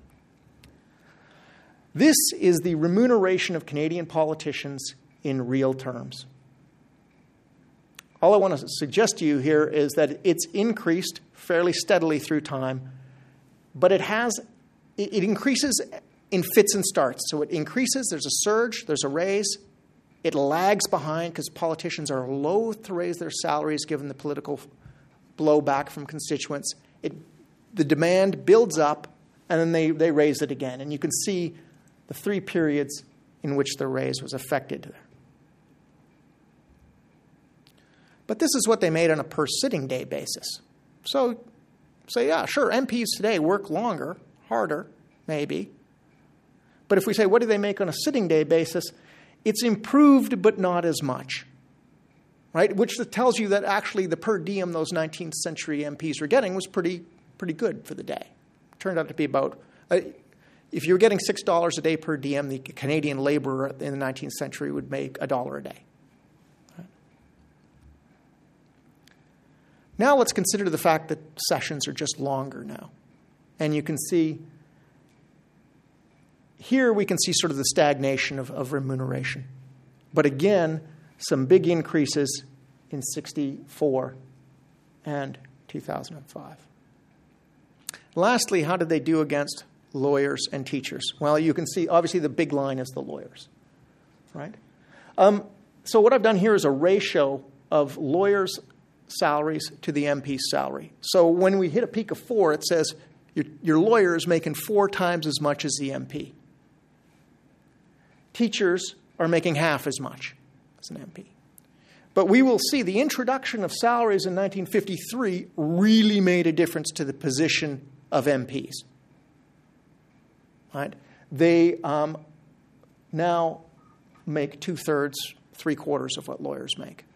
This is the remuneration of Canadian politicians in real terms. All I want to suggest to you here is that it's increased fairly steadily through time, but it has, it, it increases in fits and starts. So it increases, there's a surge, there's a raise. It lags behind because politicians are loath to raise their salaries given the political blowback from constituents. It, the demand builds up, and then they, they raise it again. And you can see the three periods in which the raise was affected. But this is what they made on a per-sitting day basis. So, so yeah, sure, M Ps today work longer, harder, maybe. But if we say, what do they make on a sitting day basis? It's improved, but not as much, right? Which tells you that actually the per diem those nineteenth century M Ps were getting was pretty pretty good for the day. It turned out to be about, uh, if you were getting six dollars a day per diem, the Canadian laborer in the nineteenth century would make a dollar a day. Right? Now let's consider the fact that sessions are just longer now. And you can see here we can see sort of the stagnation of, of remuneration. But again, some big increases in sixty-four and two thousand five. Lastly, how did they do against lawyers and teachers? Well, you can see, obviously, the big line is the lawyers, right? Um, so what I've done here is a ratio of lawyers' salaries to the M P's salary. So when we hit a peak of four, it says your, your lawyer is making four times as much as the M P. Teachers are making half as much as an M P. But we will see the introduction of salaries in nineteen fifty-three really made a difference to the position of M Ps. Right? They um, now make two-thirds, three-quarters of what lawyers make.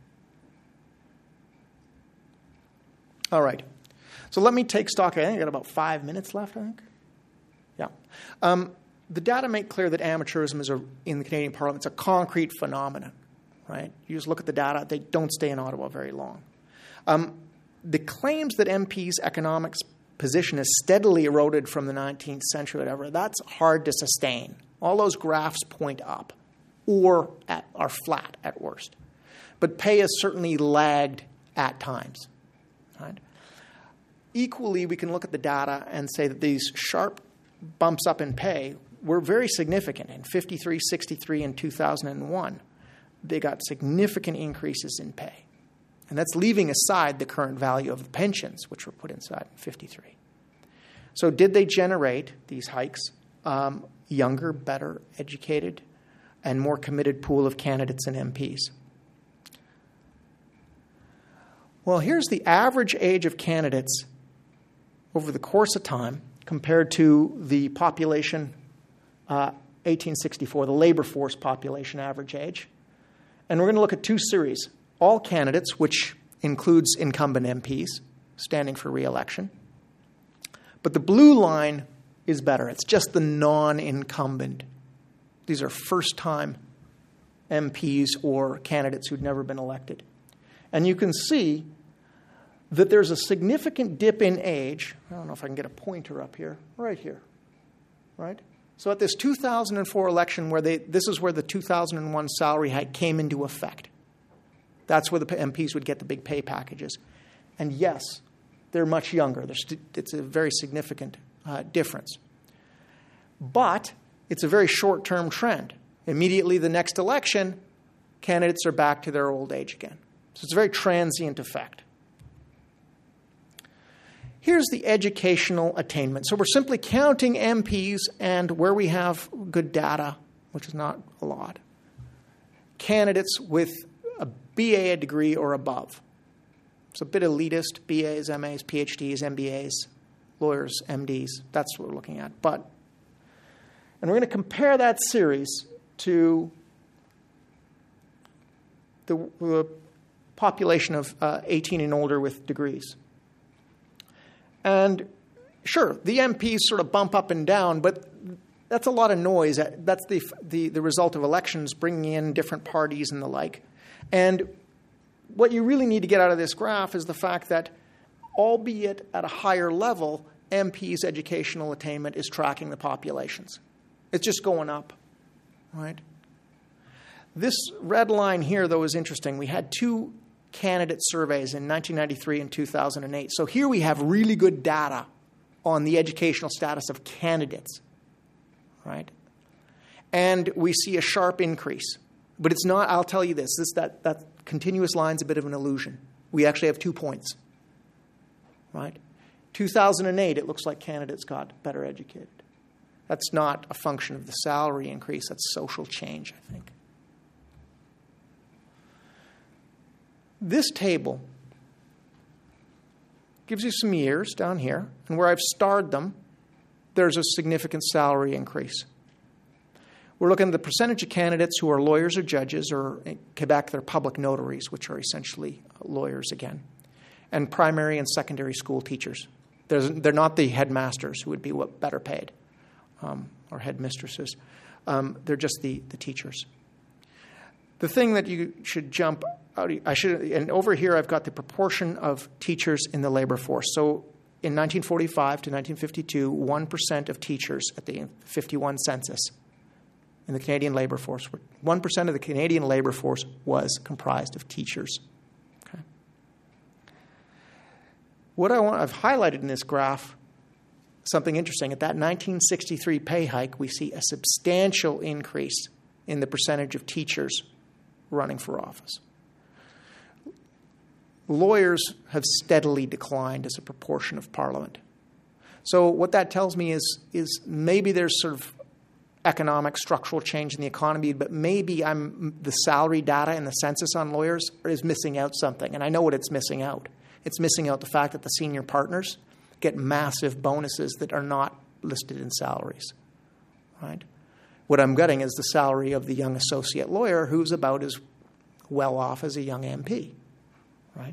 All right. So let me take stock. I think I've got about five minutes left, I think. Yeah. Um, the data make clear that amateurism is a, in the Canadian Parliament, it's a concrete phenomenon, right? You just look at the data. They don't stay in Ottawa very long. Um, the claims that M Ps' economics position has steadily eroded from the nineteenth century, whatever, that's hard to sustain. All those graphs point up or at, are flat at worst. But pay has certainly lagged at times. equally, we can look at the data and say that these sharp bumps up in pay were very significant. In fifty-three, sixty-three, and two thousand one, they got significant increases in pay. And that's leaving aside the current value of the pensions, which were put inside in fifty-three. So did they generate, these hikes, um, younger, better educated, and more committed pool of candidates and M Ps? Well, here's the average age of candidates over the course of time compared to the population, uh, eighteen sixty-four, the labor force population average age. And we're going to look at two series. All candidates, which includes incumbent M Ps standing for re-election. But the blue line is better. It's just the non-incumbent. These are first-time M Ps or candidates who'd never been elected. And you can see that there's a significant dip in age. I don't know if I can get a pointer up here. Right here. Right? So at this two thousand four election, where they, this is where the two thousand one salary hike came into effect. That's where the M Ps would get the big pay packages. And yes, they're much younger. They're st- it's a very significant uh, difference. But it's a very short-term trend. Immediately the next election, candidates are back to their old age again. So it's a very transient effect. Here's the educational attainment. So we're simply counting M Ps and where we have good data, which is not a lot, candidates with a B A degree or above. It's a bit elitist, B As, M As, P H Ds, M B As, lawyers, M Ds. That's what we're looking at. But, and we're going to compare that series to the, the population of uh, eighteen and older with degrees. And sure, the M Ps sort of bump up and down, but that's a lot of noise. That's the, the, the result of elections bringing in different parties and the like. And what you really need to get out of this graph is the fact that, albeit at a higher level, M Ps' educational attainment is tracking the populations. It's just going up, right? This red line here, though, is interesting. We had two candidate surveys in nineteen ninety-three and two thousand eight. So here we have really good data on the educational status of candidates, right? And we see a sharp increase. But it's not, I'll tell you this, this that, that continuous line's a bit of an illusion. We actually have two points, right? two thousand eight, it looks like candidates got better educated. That's not a function of the salary increase. That's social change, I think. This table gives you some years down here, and where I've starred them, there's a significant salary increase. We're looking at the percentage of candidates who are lawyers or judges, or in Quebec, they're public notaries, which are essentially lawyers again, and primary and secondary school teachers. There's, they're not the headmasters, who would be what better paid, um, or headmistresses. Um, they're just the, the teachers. The thing that you should jump out, I should, and over here I've got the proportion of teachers in the labor force. So in nineteen forty-five to nineteen fifty-two, one percent of teachers at the fifty-one census in the Canadian labor force, one percent of the Canadian labor force was comprised of teachers. Okay. What I want, I've highlighted in this graph something interesting. At that nineteen sixty-three pay hike, we see a substantial increase in the percentage of teachers running for office. Lawyers have steadily declined as a proportion of Parliament. So what that tells me is, is maybe there's sort of economic structural change in the economy, but maybe I'm the salary data in the census on lawyers is missing out something. And I know what it's missing out. It's missing out the fact that the senior partners get massive bonuses that are not listed in salaries, right? What I'm getting is the salary of the young associate lawyer who's about as well off as a young M P, right?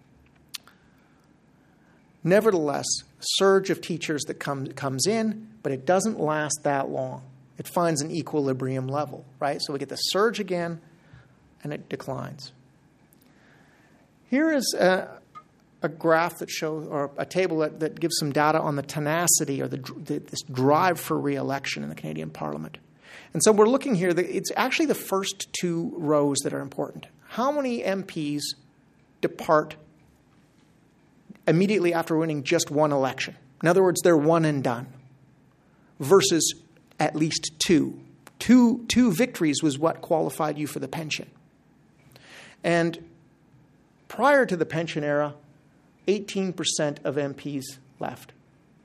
Nevertheless, surge of teachers that come, comes in, but it doesn't last that long. It finds an equilibrium level, right? So we get the surge again, and it declines. Here is a, a graph that shows, or a table that, that gives some data on the tenacity or the, the, this drive for re-election in the Canadian Parliament. And so we're looking here, it's actually the first two rows that are important. How many M Ps depart immediately after winning just one election. In other words, they're one and done, versus at least two. Two, two victories was what qualified you for the pension. And prior to the pension era, eighteen percent of M Ps left.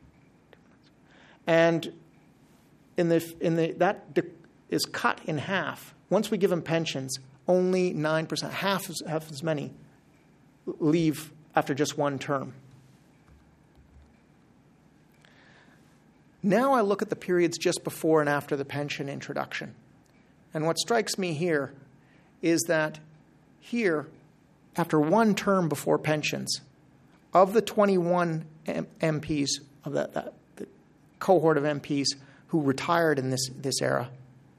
And in the, in the, that is cut in half. Once we give them pensions, only nine percent, half as, half as many, leave after just one term. Now I look at the periods just before and after the pension introduction. And what strikes me here is that here, after one term before pensions, of the twenty-one M Ps, of that, that the cohort of M Ps who retired in this, this era,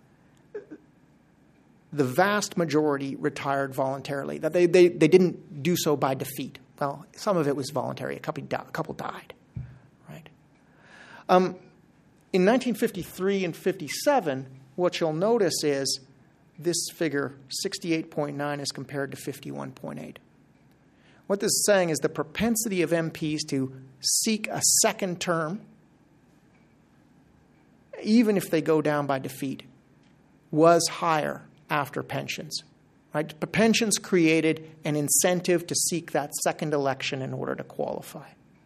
the vast majority retired voluntarily. That they, they, they didn't do so by defeat. Well, some of it was voluntary. A couple, a couple died. Right? Um, in nineteen fifty-three and fifty-seven, what you'll notice is this figure, sixty-eight point nine, is compared to fifty-one point eight. What this is saying is the propensity of M Ps to seek a second term, even if they go down by defeat, was higher after pensions. Right? But pensions created an incentive to seek that second election in order to qualify.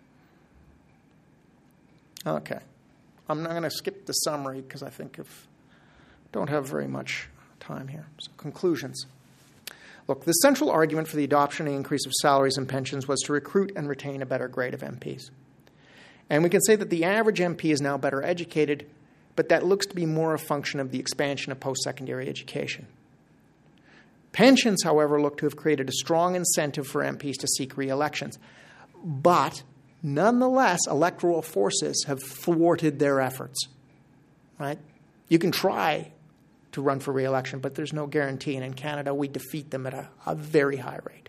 Okay. I'm not going to skip the summary because I think if don't have very much time here. So conclusions. Look, the central argument for the adoption and increase of salaries and pensions was to recruit and retain a better grade of M Ps. And we can say that the average M P is now better educated, but that looks to be more a function of the expansion of post-secondary education. Pensions, however, look to have created a strong incentive for M Ps to seek re-elections. But nonetheless, electoral forces have thwarted their efforts. Right? You can try to run for re-election, but there's no guarantee. And in Canada, we defeat them at a, a very high rate.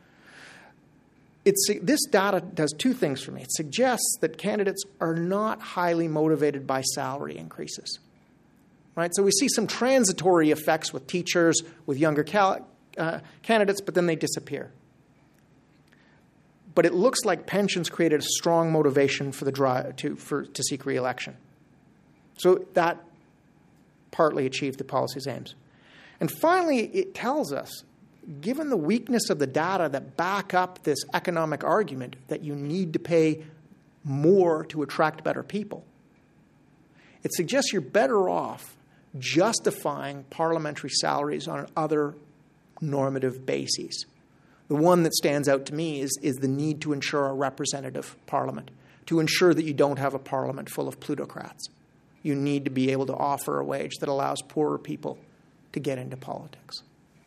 It's, this data does two things for me. It suggests that candidates are not highly motivated by salary increases. Right? So we see some transitory effects with teachers, with younger cal- uh, candidates, but then they disappear. But it looks like pensions created a strong motivation for the drive to, for, to seek re-election. So that partly achieved the policy's aims. And finally, it tells us, given the weakness of the data that back up this economic argument that you need to pay more to attract better people, it suggests you're better off justifying parliamentary salaries on other normative bases. The one that stands out to me is, is the need to ensure a representative parliament, to ensure that you don't have a parliament full of plutocrats. You need to be able to offer a wage that allows poorer people to get into politics.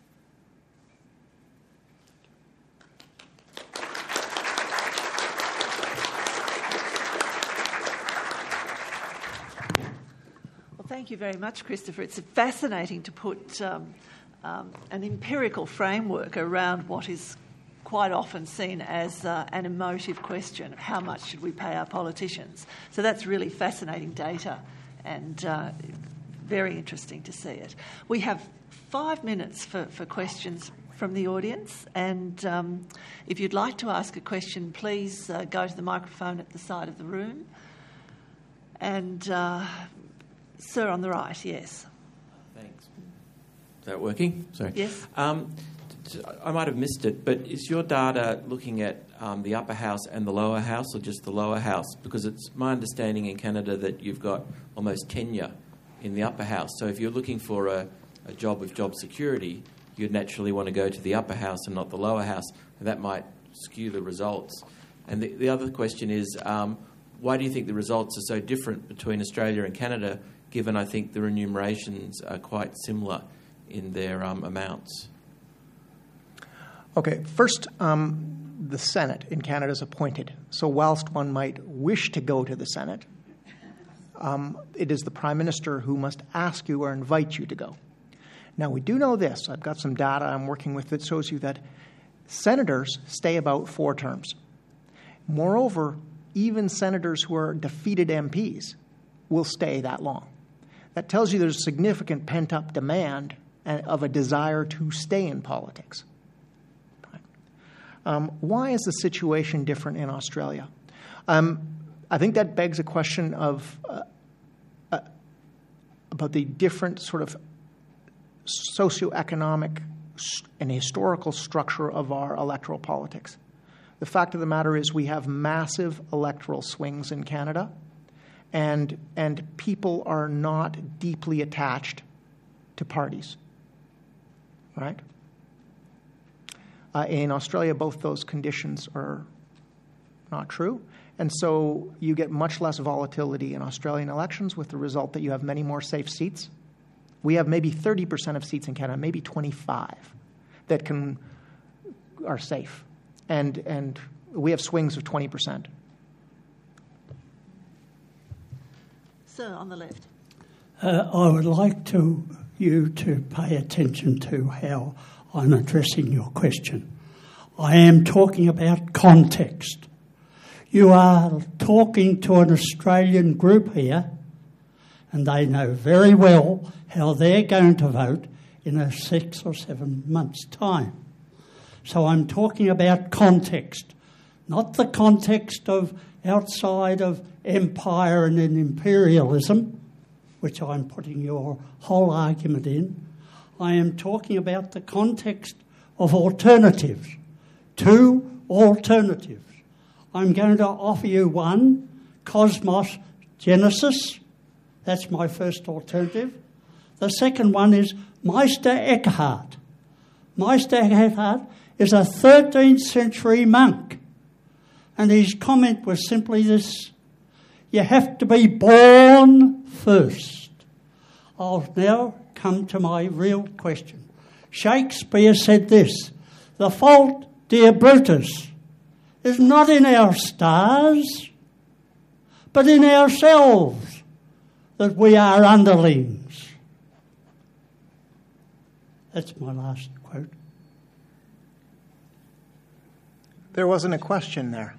Well, thank you very much, Christopher. It's fascinating to put um, um, an empirical framework around what is quite often seen as uh, an emotive question: how much should we pay our politicians? So that's really fascinating data, and uh, very interesting to see it. We have five minutes for, for questions from the audience, and um, if you'd like to ask a question, please uh, go to the microphone at the side of the room. And uh, sir on the right, yes. Thanks. Is that working? Sorry. Yes. Um, I might have missed it, but is your data looking at um, the upper house and the lower house, or just the lower house? Because it's my understanding in Canada that you've got almost tenure in the upper house. So if you're looking for a, a job with job security, you'd naturally want to go to the upper house and not the lower house, and that might skew the results. And the, the other question is, um, why do you think the results are so different between Australia and Canada, given I think the remunerations are quite similar in their um, amounts? Okay, first, um, the Senate in Canada is appointed. So whilst one might wish to go to the Senate, um, it is the Prime Minister who must ask you or invite you to go. Now, we do know this. I've got some data I'm working with that shows you that senators stay about four terms. Moreover, even senators who are defeated M Ps will stay that long. That tells you there's significant pent-up demand of a desire to stay in politics. Um, why is the situation different in Australia? Um, I think that begs a question of uh, uh, about the different sort of socioeconomic and historical structure of our electoral politics. The fact of the matter is we have massive electoral swings in Canada, and and people are not deeply attached to parties, right? Uh, in Australia, both those conditions are not true, and so you get much less volatility in Australian elections, with the result that you have many more safe seats. We have maybe thirty percent of seats in Canada, maybe twenty-five, that can are safe, and and we have swings of twenty percent. Sir, on the left. Uh, I would like to you to pay attention to how I'm addressing your question. I am talking about context. You are talking to an Australian group here, and they know very well how they're going to vote in a six or seven months' time. So I'm talking about context, not the context of outside of empire and in imperialism, which I'm putting your whole argument in. I am talking about the context of alternatives, two alternatives. I'm going to offer you one, Cosmos Genesis. That's my first alternative. The second one is Meister Eckhart. Meister Eckhart is a thirteenth century monk, and his comment was simply this: you have to be born first. I'll now come to my real question. Shakespeare said this: the fault, dear Brutus, is not in our stars, but in ourselves, that we are underlings. That's my last quote. There wasn't a question there.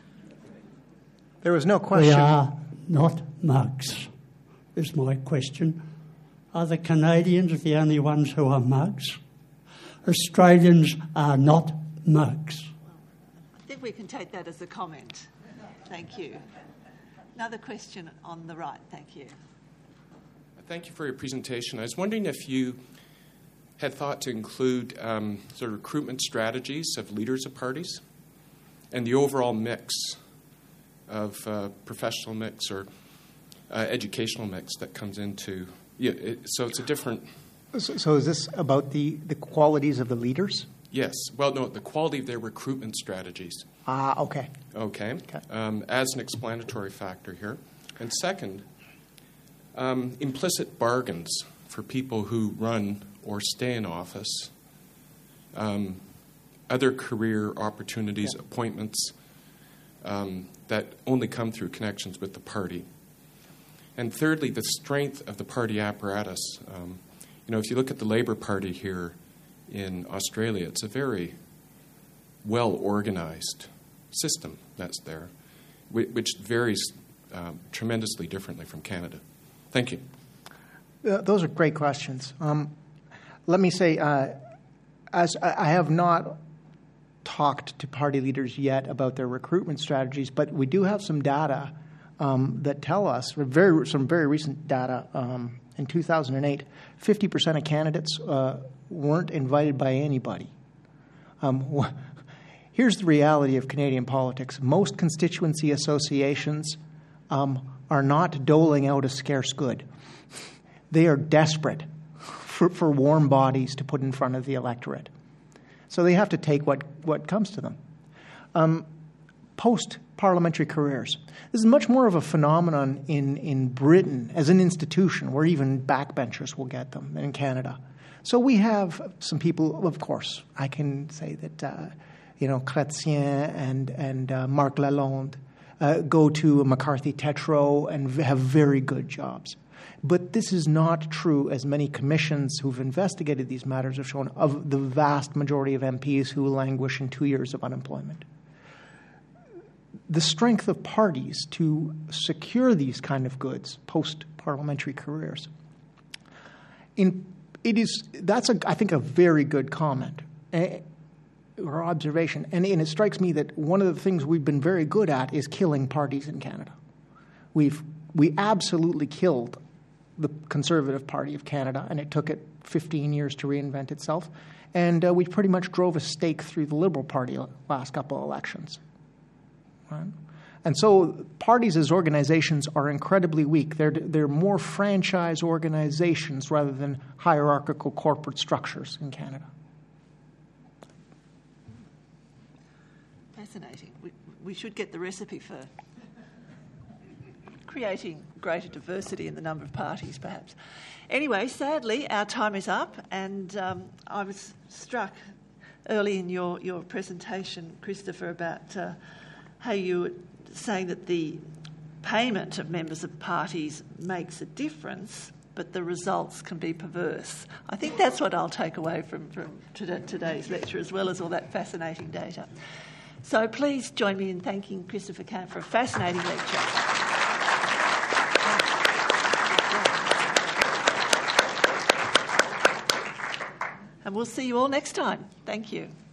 There was no question. We are not mugs, is my question. Are the Canadians the only ones who are mugs? Australians are not mugs. I think we can take that as a comment. Thank you. Another question on the right. Thank you. Thank you for your presentation. I was wondering if you had thought to include um, sort of recruitment strategies of leaders of parties and the overall mix of uh, professional mix or uh, educational mix that comes into. Yeah, it, so it's a different. So, so is this about the, the qualities of the leaders? Yes. Well, no, the quality of their recruitment strategies. Ah, okay. Okay. okay. Um, as an explanatory factor here. And second, um, implicit bargains for people who run or stay in office, um, other career opportunities, yeah. appointments um, that only come through connections with the party. And thirdly, the strength of the party apparatus. Um, you know, if you look at the Labour Party here in Australia, it's a very well-organized system that's there, which varies um, tremendously differently from Canada. Thank you. Uh, those are great questions. Um, let me say, uh, as I have not talked to party leaders yet about their recruitment strategies, but we do have some data um, that tell us, very some very recent data. Um, in two thousand eight, fifty percent of candidates uh, weren't invited by anybody. Um, here's the reality of Canadian politics. Most constituency associations um, are not doling out a scarce good. They are desperate for, for warm bodies to put in front of the electorate. So they have to take what, what comes to them. Um, post-parliamentary careers. This is much more of a phenomenon in, in Britain as an institution, where even backbenchers will get them, than in Canada. So we have some people, of course, I can say that, uh, you know, Chrétien and, and uh, Marc Lalonde uh, go to McCarthy Tétrault and have very good jobs. But this is not true, as many commissions who've investigated these matters have shown, of the vast majority of M Ps who languish in two years of unemployment. The strength of parties to secure these kind of goods post-parliamentary careers, in, it is, that's, a, I think, a very good comment. Uh, or observation, and, and it strikes me that one of the things we've been very good at is killing parties in Canada. We've we absolutely killed the Conservative Party of Canada, and it took it fifteen years to reinvent itself. And uh, we pretty much drove a stake through the Liberal Party last couple of elections. Right? And so parties as organizations are incredibly weak. They're, they're more franchise organizations rather than hierarchical corporate structures in Canada. Fascinating. We, we should get the recipe for creating greater diversity in the number of parties, perhaps. Anyway, sadly, our time is up, and um, I was struck early in your, your presentation, Christopher, about uh, how you were saying that the payment of members of parties makes a difference, but the results can be perverse. I think that's what I'll take away from, from today's lecture, as well as all that fascinating data. So please join me in thanking Christopher Camp for a fascinating lecture. And we'll see you all next time. Thank you.